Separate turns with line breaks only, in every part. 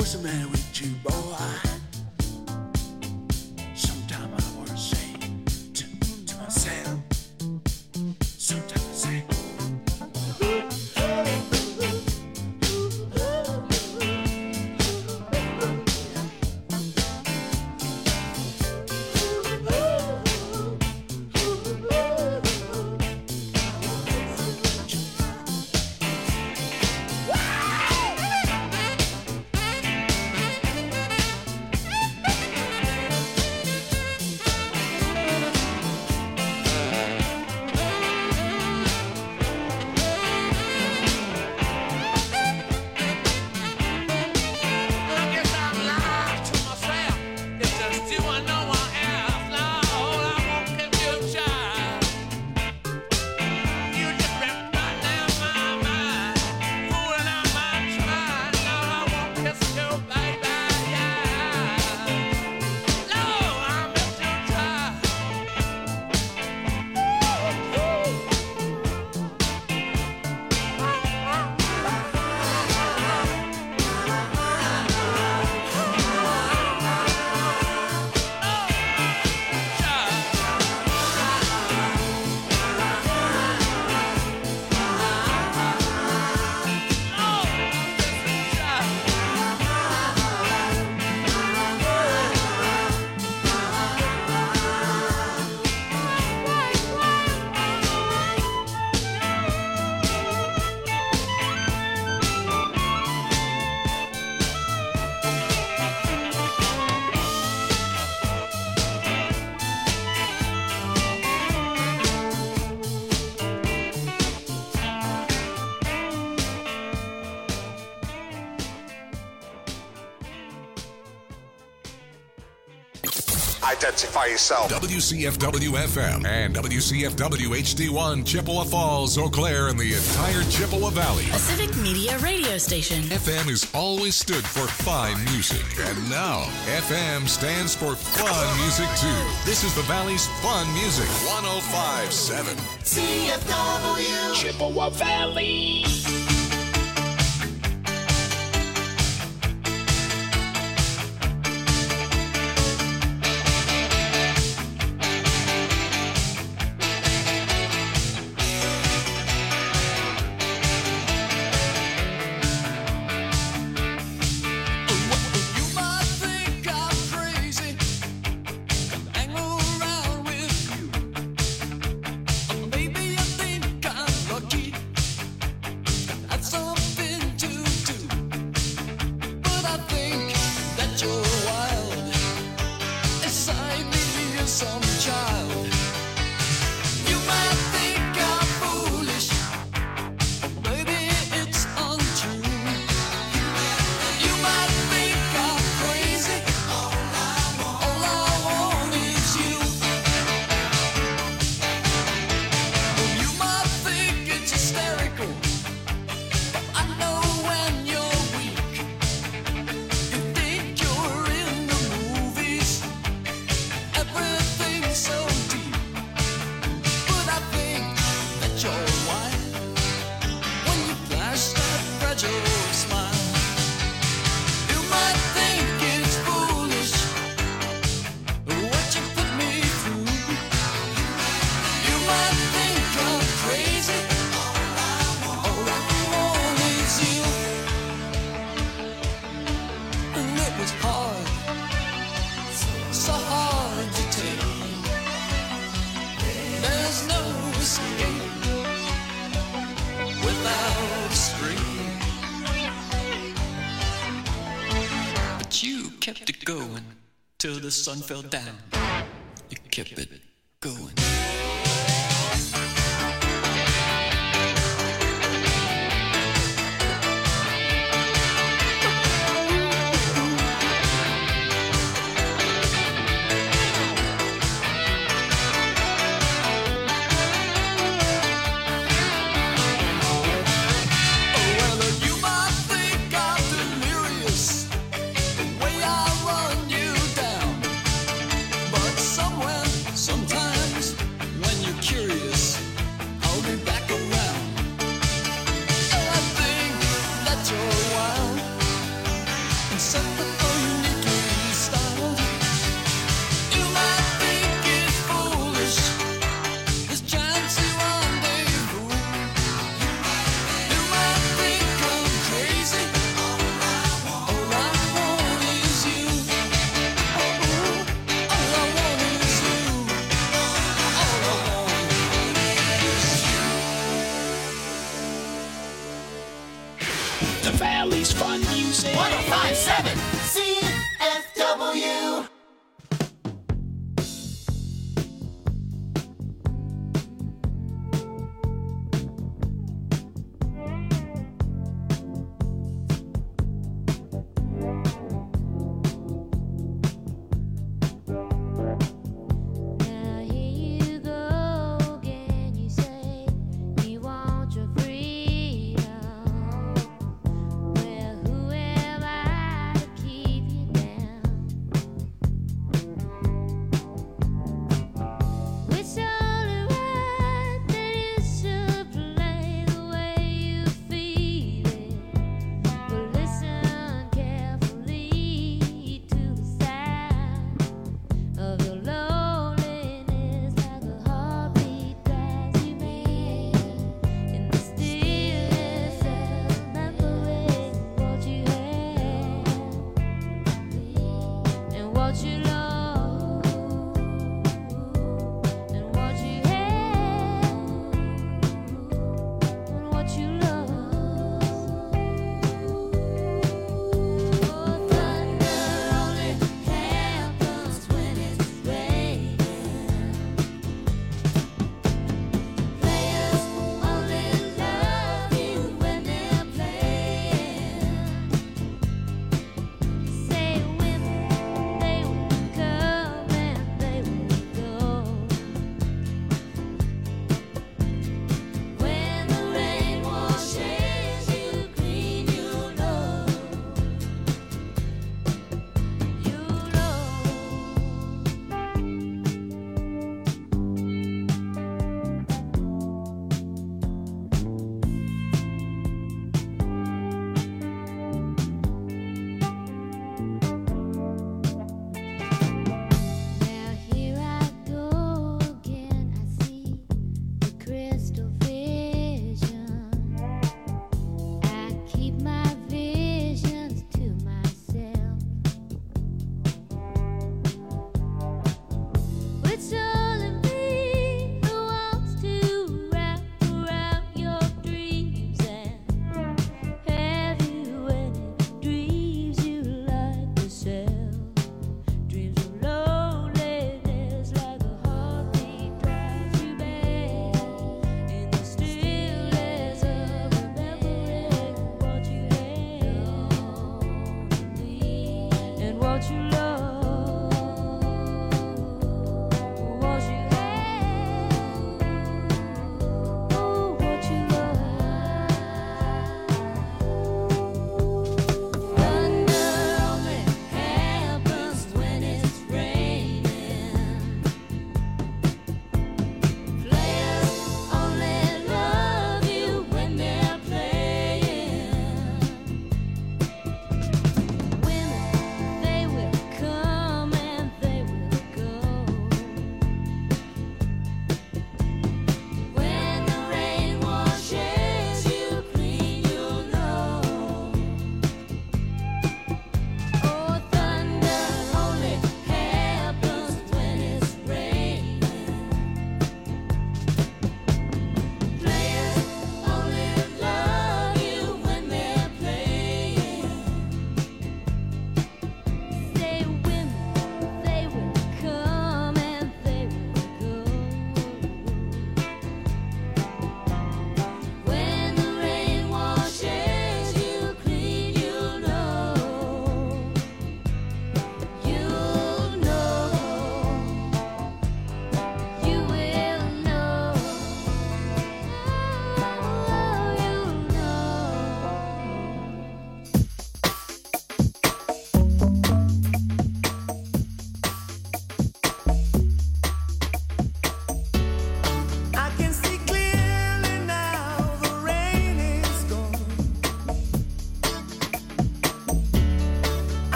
What's the matter with you, boy? Sometimes I want to say to myself. Sometimes I say.
Identify yourself.
WCFW-FM and WCFW-HD1, Chippewa Falls, Eau Claire, and the entire Chippewa Valley.
A civic media radio station.
FM has always stood for fine music. And now, FM stands for fun music, too. This is the Valley's fun music. 105.7.
CFW Chippewa Valley.
Till the sun fell down, you kept it going.
Valley's Fun Music.
1057 CFW.
Who am I to keep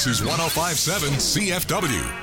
This is 105.7 CFW.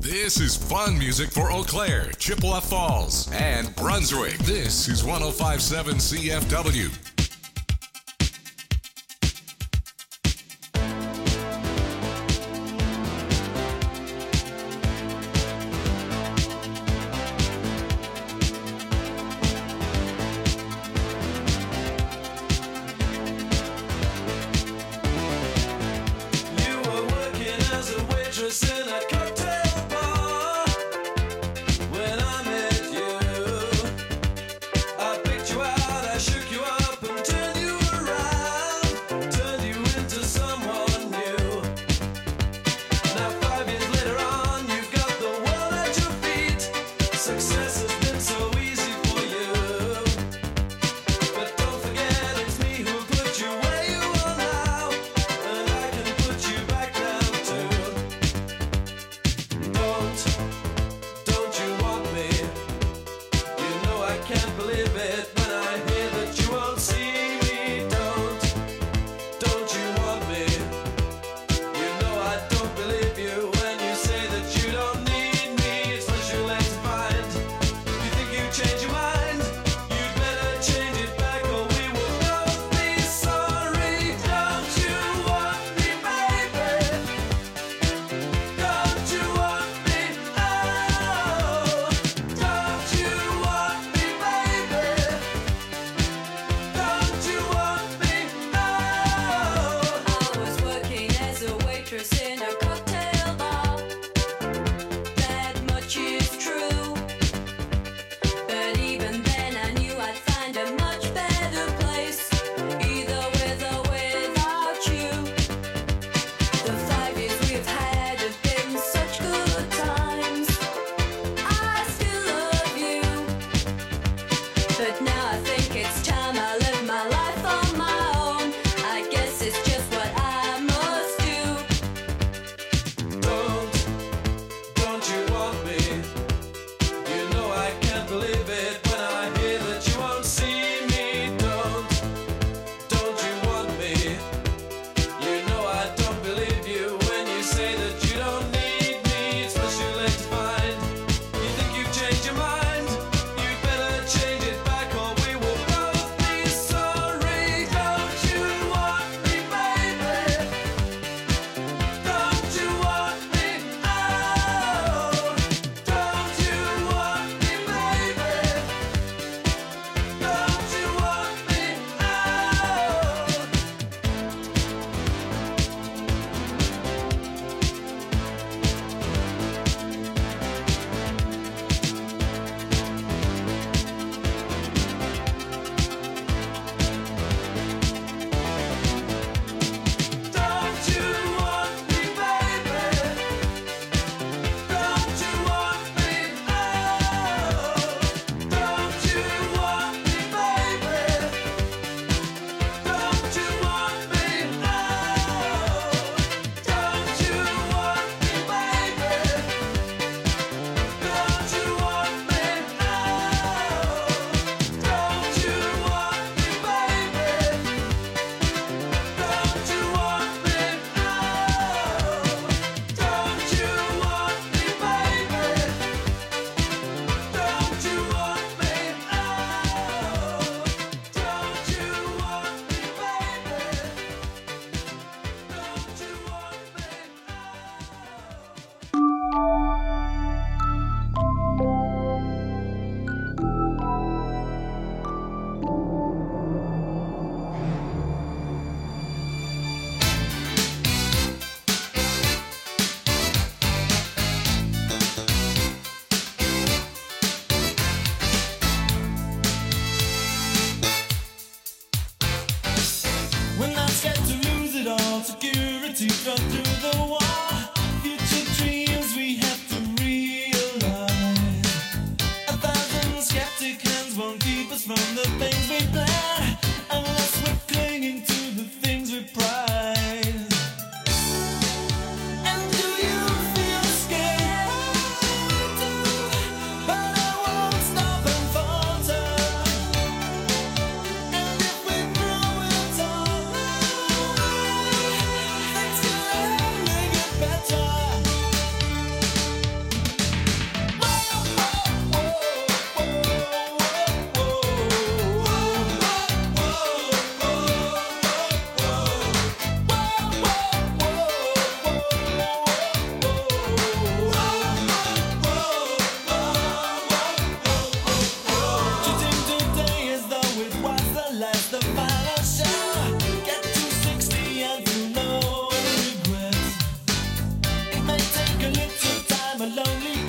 This is fun music for Eau Claire, Chippewa Falls, and Brunswick. This is 105.7 CFW.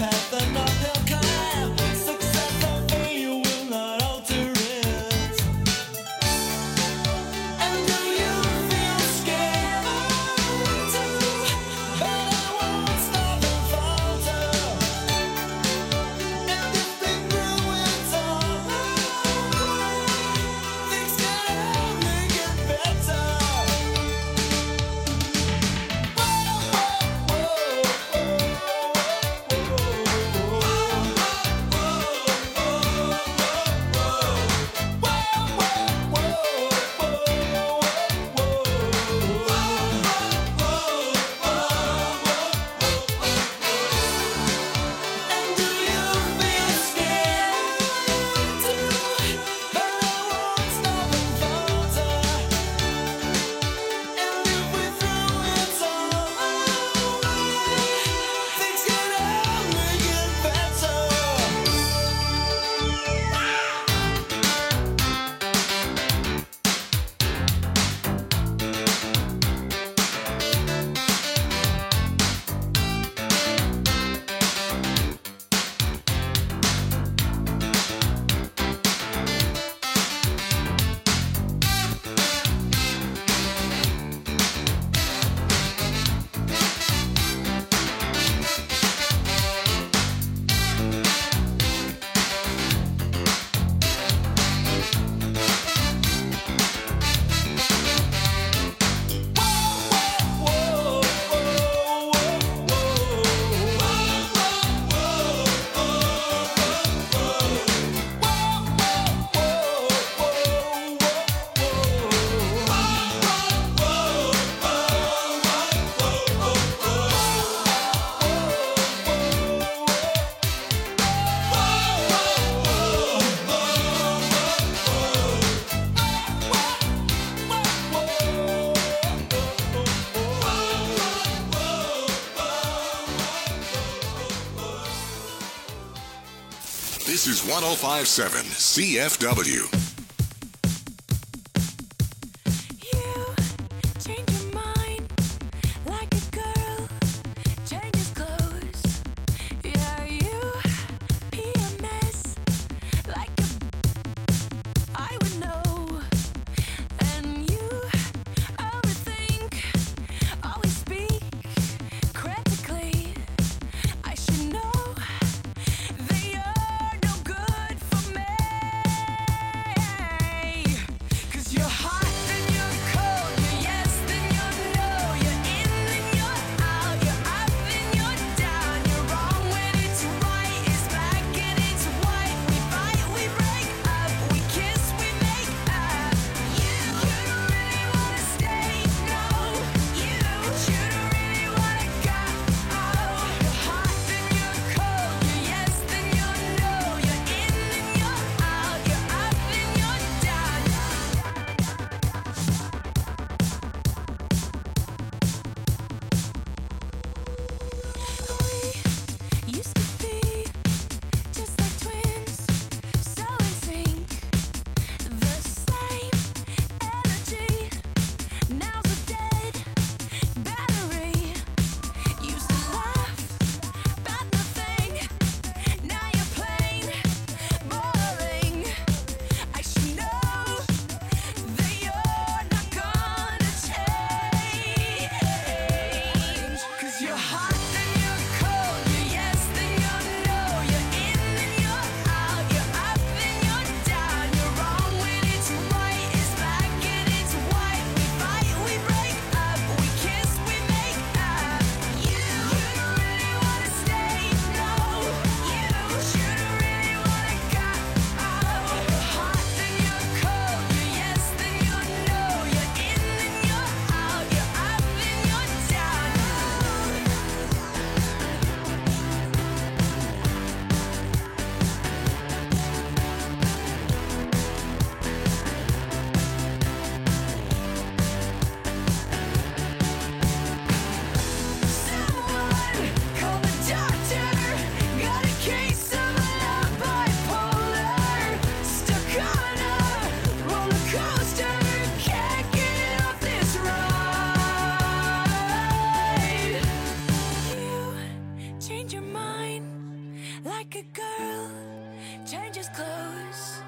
path, an uphill climb. Success or failure will not alter it. And do you feel scared too? But I won't stop and falter. If you've been through it all, things can only get better. And do you feel scared too? But I won't stop and falter. And if we're through it all, things can only get better.
This is 1057 CFW.
You change your mind like a girl changes clothes. Yeah, you pee a mess like I would know. And you overthink, always speak critically. I should know that you're no good for me. like a girl changes clothes.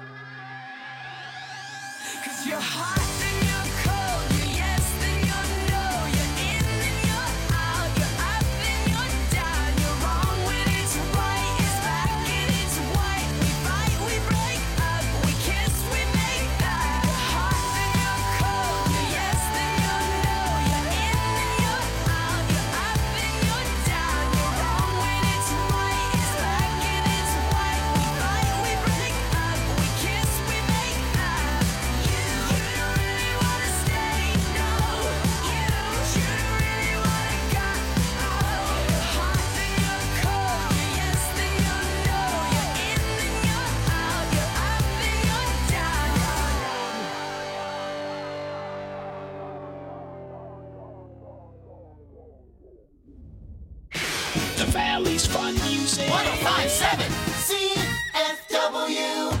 'Cause you're hot, then you're cold, you're yes, then you're no, you're in, then you're out, you're up, then you're down, you're wrong when it's right, it's black and it's white. We fight, we break up, we kiss, we make up. You're hot, then you're cold, you're yes, then you're no, you're in, then you're out, you're up, then you're down, you're wrong when it's right, it's black and it's white. We fight, we break up, we kiss, we make up. You don't really wanna stay, no. You don't really wanna go. You're hot, then you're cold, you're yes, then you're no, you're in, then you're out, you're up, then you're down.
The Valley's Fun Music.
1057 CFW.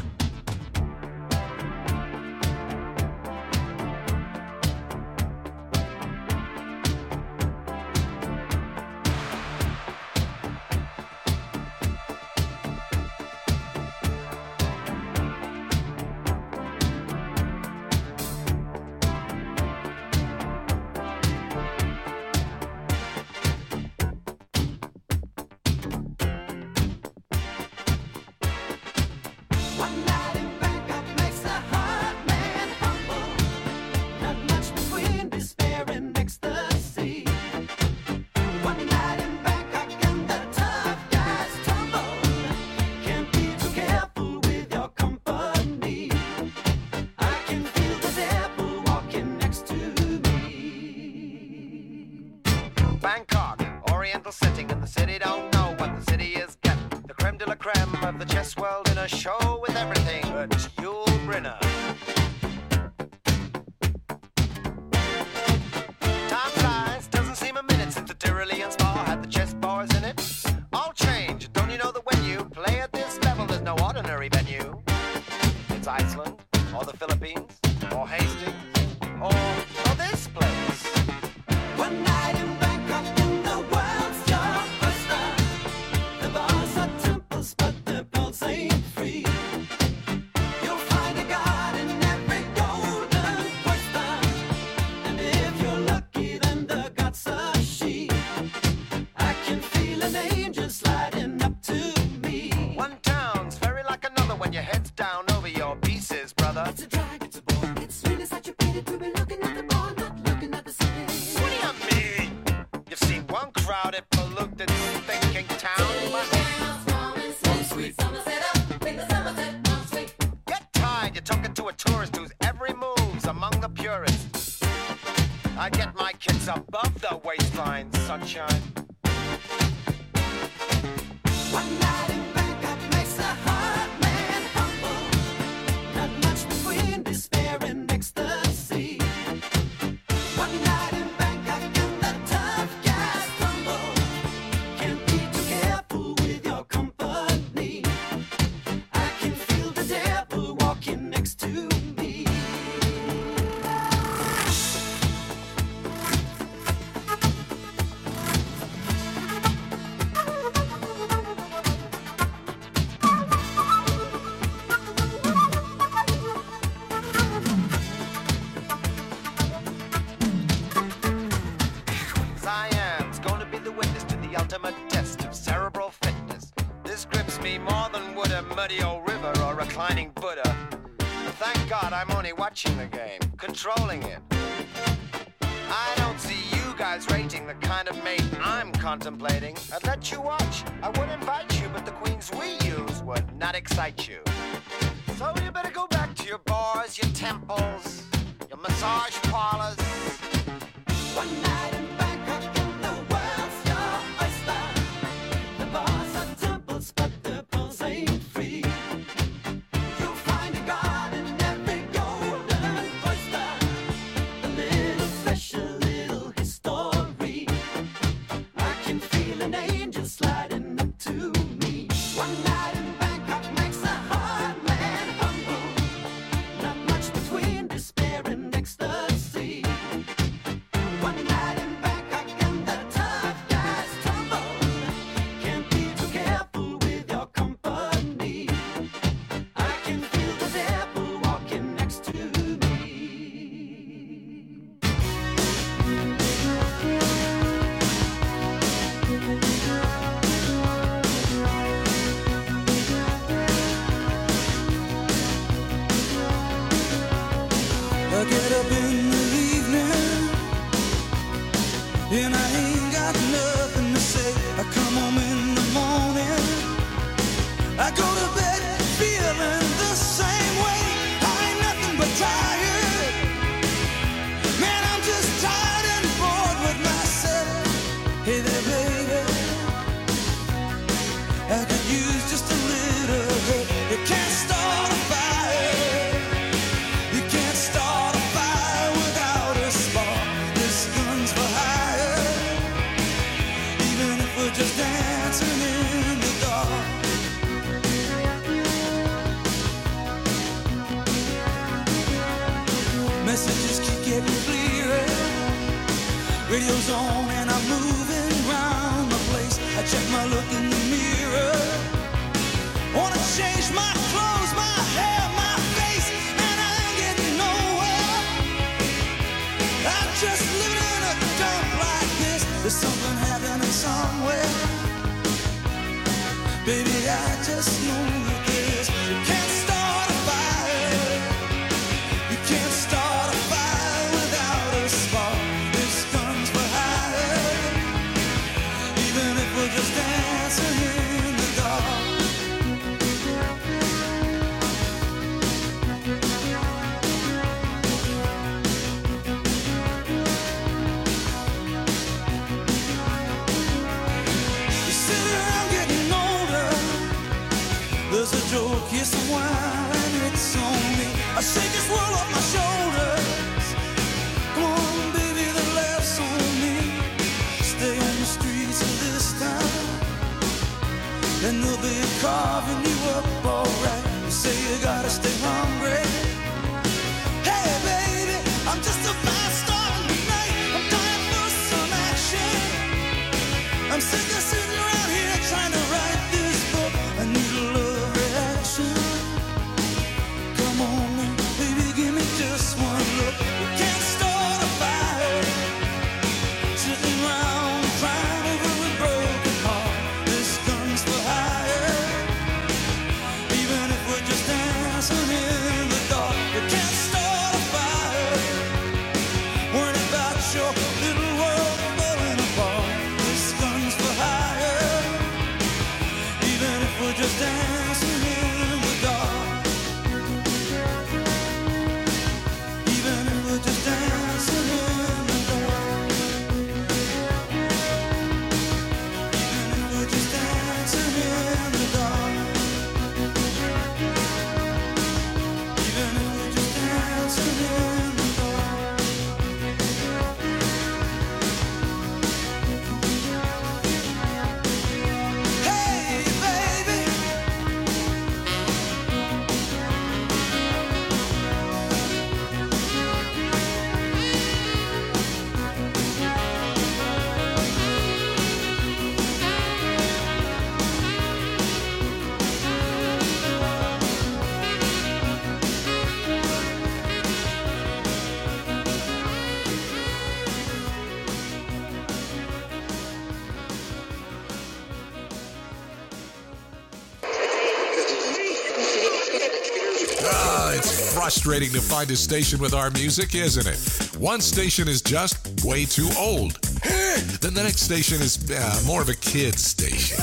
One night in Bangkok makes the heart man humble. Not much between despair and ecstasy. One night in Bangkok and the tough guys tumble. Can't be too careful with your company. I can feel the devil walking next to me.
Bangkok, oriental setting, and the city don't know what the city is getting. The creme de la creme of the chess world in a show with everything but Yul Brynner. Time flies, doesn't seem a minute since the Tyrolean Spa had the chess bars in it. All change, don't you know that when you play at this level, there's no ordinary venue? It's Iceland, or the Philippines, or Hastings, or this place.
One night in Bangkok and the world's your oyster. The bars are temples, but the pulse ain't free. You'll find a god in every golden oyster. And if you're lucky, then the god's a she. I can feel an angel sliding up to me.
One town's very like another when your head's down over your pieces, brother.
It's a drag, it's a bore. It's really such a pity to be looking at the bar, not looking at the city.
What do you mean? You've seen one crowded, polluted, thinking town. Get tired, you're talking to a tourist whose every move's among the purists. I get my kids above the waistline, sunshine.
One night in Bangkok makes a heart man humble. Not much between despair and ecstasy. One night in Bangkok and the tough guys tumble. Can't be too careful with your company. I can feel the devil walking next to me.
Siam's gonna be the witness to the ultimate test of cerebral fitness. This grips me more than would a muddy old river or reclining Buddha. But thank God I'm only watching the game, controlling it. I don't see you guys rating the kind of mate I'm contemplating. I'd let you watch, I would invite you, but the queens we use would not excite you. So you better go back to your bars, your temples, your massage parlors.
One night in Bangkok and the world's your oyster. The bars are temples, but the pulse ain't free. You'll find a god in every golden oyster. A little special, little history. I can feel an angel sliding up to me. One night in Bangkok makes a heart man humble. Not much between despair and ecstasy.
Radio's on and I'm moving around the place. I check my look in the mirror. Wanna change my clothes, my hair, my face, and I ain't getting nowhere. I'm just living in a dump like this. There's something happening somewhere. Baby, I just know that this. You can't start a fire. You can't start a fire without a spark. This gun's for hire. Even if we're just dancing in the dark. You sit around getting older. There's a joke, here's some wine, and it's on me. I shake this world off my shoulders. Come on, baby, the laughs on me. Stay on the streets of this town, and they'll be carving you up alright. You say you gotta stay hungry. Hey, baby, I'm just a fast star in the night. I'm dying for some action. I'm sick of sitting around here trying to write this book. I need a love reaction. Come on, now, baby, give me just one look. We can't start a fire. Sitting around crying over a broken heart. This gun's for hire. Even if we're just dancing in the dark. We can't start a fire. Worrying about your little world falling apart. This gun's for hire. Even if we're just dancing in the dark. Even if we're just dancing in the dark. Even if we're just dancing in the dark. Even if we're just dancing in the dark. Hey, baby.
It's frustrating to find a station with our music, isn't it? One station is just way too old. Then the next station is more of a kid's station.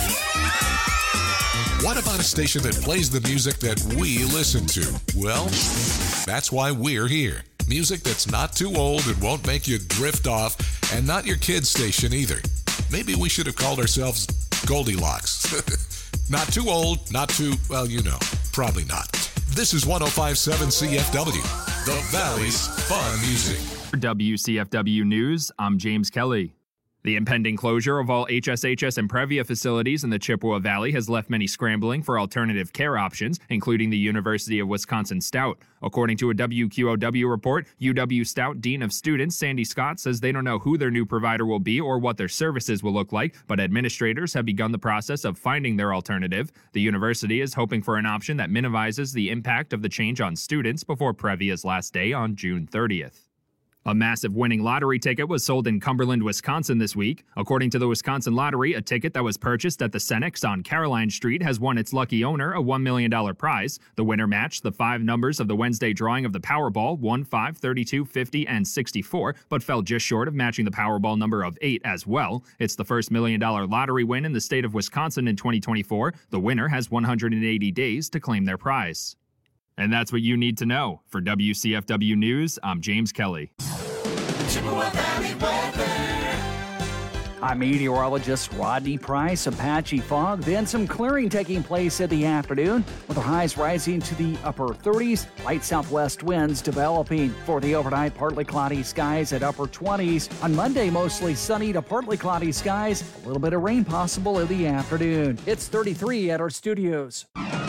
What about a station that plays the music that we listen to? Well, that's why we're here. Music that's not too old and won't make you drift off, and not your kid's station either. Maybe we should have called ourselves Goldilocks. Not too old, not too, well, you know, probably not. This is 105.7 CFW, the Valley's Fun Music.
For WCFW News, I'm James Kelly. The impending closure of all HSHS and Previa facilities in the Chippewa Valley has left many scrambling for alternative care options, including the University of Wisconsin Stout. According to a WQOW report, UW Stout Dean of Students Sandy Scott says they don't know who their new provider will be or what their services will look like, but administrators have begun the process of finding their alternative. The university is hoping for an option that minimizes the impact of the change on students before Previa's last day on June 30th. A massive winning lottery ticket was sold in Cumberland, Wisconsin this week. According to the Wisconsin Lottery, a ticket that was purchased at the Senex on Caroline Street has won its lucky owner a $1 million prize. The winner matched the 5 numbers of the Wednesday drawing of the Powerball, 1, 5, 32, 50, and 64, but fell just short of matching the Powerball number of 8 as well. It's the first $1 million lottery win in the state of Wisconsin in 2024. The winner has 180 days to claim their prize. And that's what you need to know. For WCFW News, I'm James Kelly.
Chippewa Valley weather.
I'm meteorologist Rodney Price. A patchy fog, then some clearing taking place in the afternoon, with the highs rising to the upper 30s, light southwest winds developing. For the overnight, partly cloudy skies at upper 20s. On Monday, mostly sunny to partly cloudy skies, a little bit of rain possible in the afternoon. It's 33 at our studios.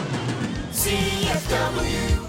CFW.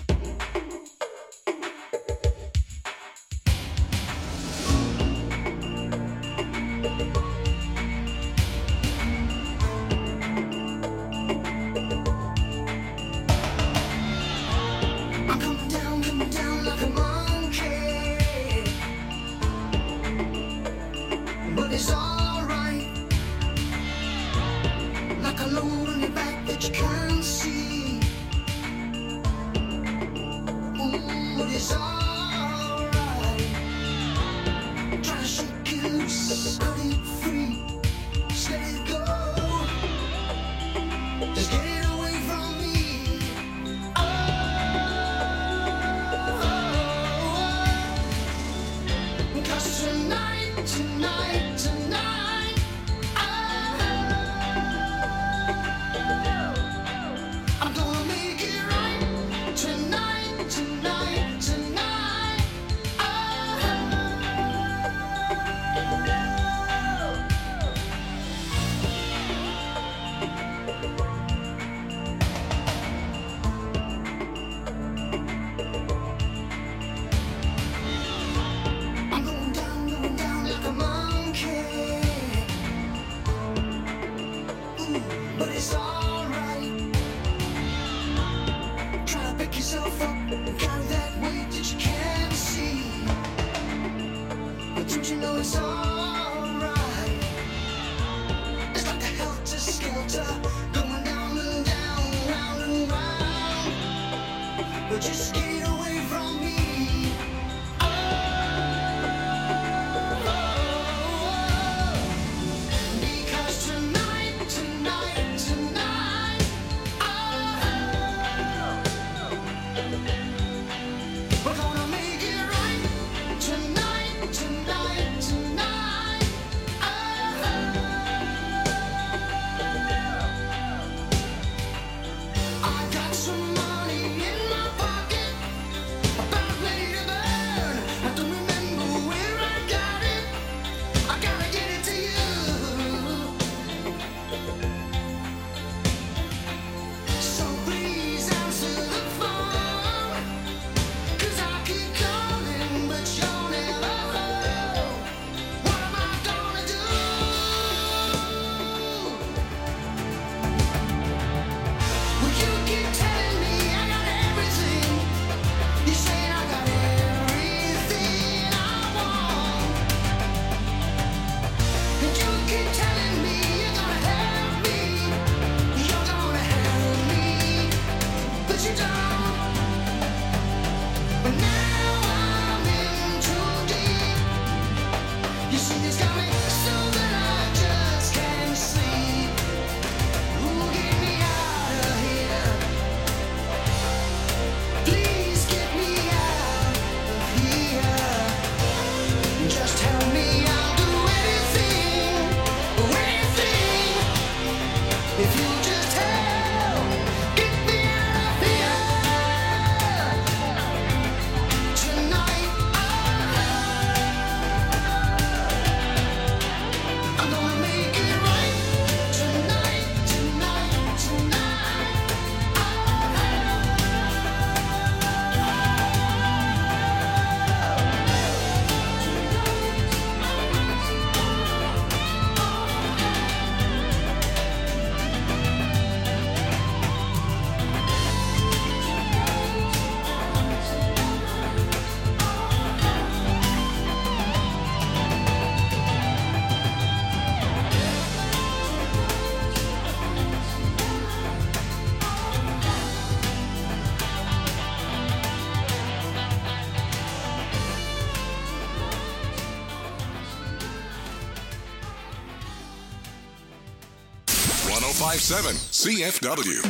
1057 CFW.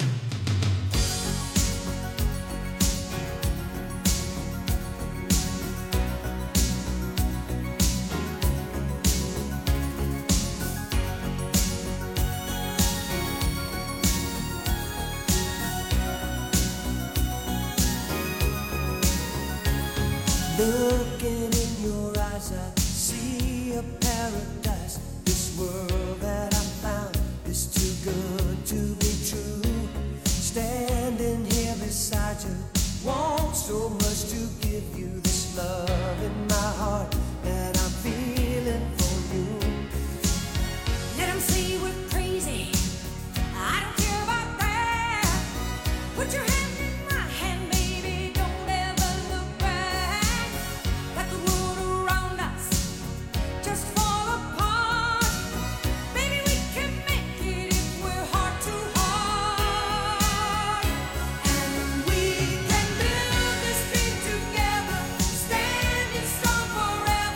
Looking in your eyes, I see a paradise. This world that I found is too good to be true. Standing here beside you, want so much to give you this love in my heart that I'm feeling for you.
Let them say we're crazy. I don't care about that. Put your hand in my hand, baby. Don't ever look back. Let the world around us just fall apart. Baby, we can make it if we're heart to heart. And we can build this dream together, standing strong forever.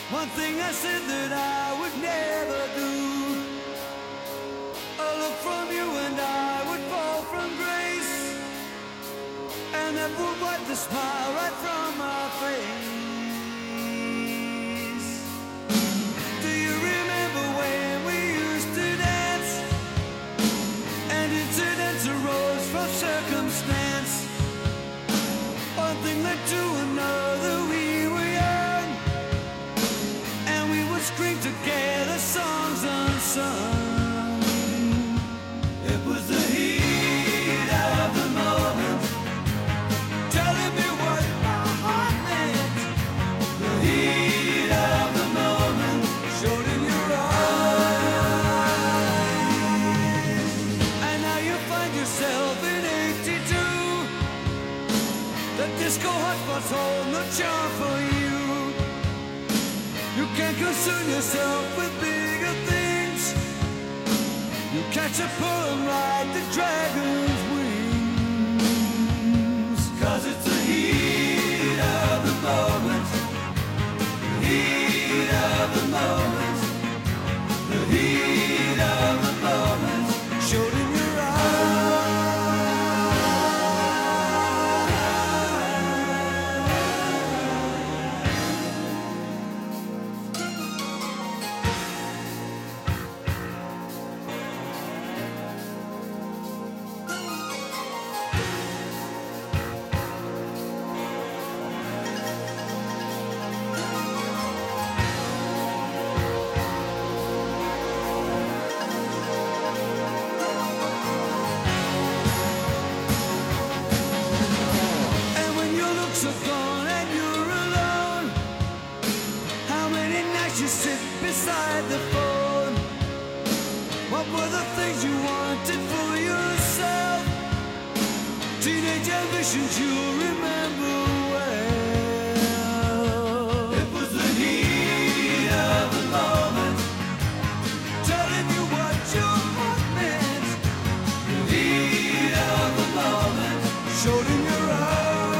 One thing I said that I would never do. A look from you and I would fall from grace, and that would wipe the smile right from my face. Do you remember when we used to dance, and incidents arose from circumstance? One thing led to another, we were young, and we would scream together songs unsung. It was the heat of the moment, telling me what my heart meant. The heat of the moment showed in your eyes. And now you find yourself in 82. The disco hotspots hold no charm for you. You can't concern yourself with bigger things. You catch a poem like the dragon's wings. 'Cause it's the heat of the moment. The heat of the moment. The heat of the moment showed in your are gone and you're alone. How many nights you sit beside the phone? What were the things you wanted for yourself? Teenage ambitions you remember well. It was the heat of the moment, telling you what your heart meant. The heat of the moment showed in your eyes.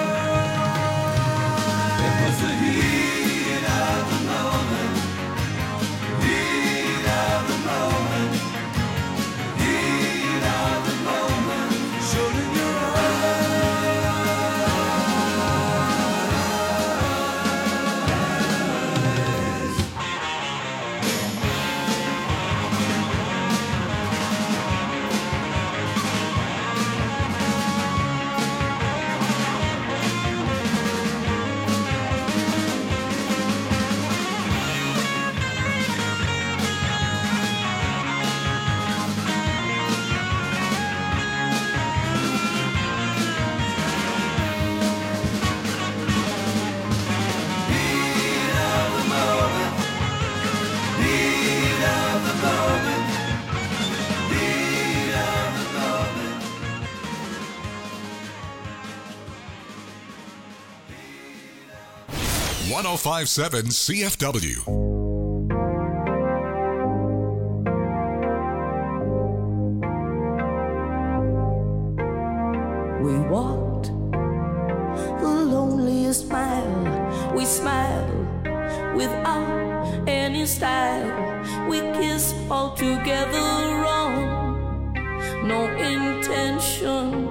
.1057 CFW.
We walked the loneliest mile. We smiled without any style. We kissed all together wrong. No intention